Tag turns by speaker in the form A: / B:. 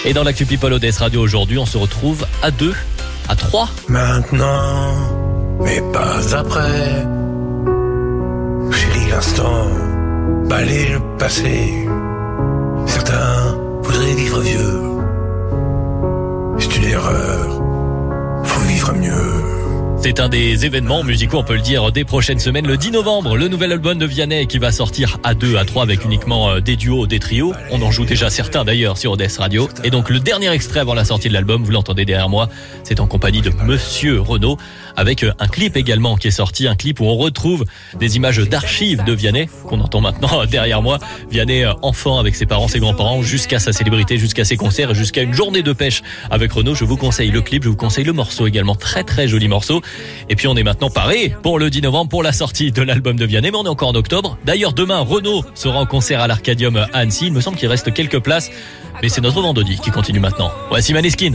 A: Et dans l'actu People ODS Radio aujourd'hui, on se retrouve à 2, à 3.
B: Maintenant, mais pas après. Chérie, l'instant, balayer le passé. Certains voudraient vivre vieux. C'est une erreur. Faut vivre mieux.
A: C'est un des événements musicaux, on peut le dire, des prochaines semaines. Le 10 novembre, le nouvel album de Vianney qui va sortir à 2, à 3 avec uniquement des duos, des trios. On en joue déjà certains d'ailleurs sur ODS Radio. Et donc le dernier extrait avant la sortie de l'album, vous l'entendez derrière moi, c'est en compagnie de Monsieur Renaud avec un clip également qui est sorti, un clip où on retrouve des images d'archives de Vianney qu'on entend maintenant derrière moi. Vianney enfant avec ses parents, ses grands-parents, jusqu'à sa célébrité, jusqu'à ses concerts et jusqu'à une journée de pêche avec Renaud. Je vous conseille le clip, je vous conseille le morceau également, très très joli morceau. Et puis on est maintenant paré pour le 10 novembre pour la sortie de l'album de Vianney, mais on est encore en octobre. D'ailleurs demain Renaud sera en concert à l'Arcadium à Annecy. Il me semble qu'il reste quelques places, mais c'est notre vendredi qui continue maintenant. Voici Maneskin.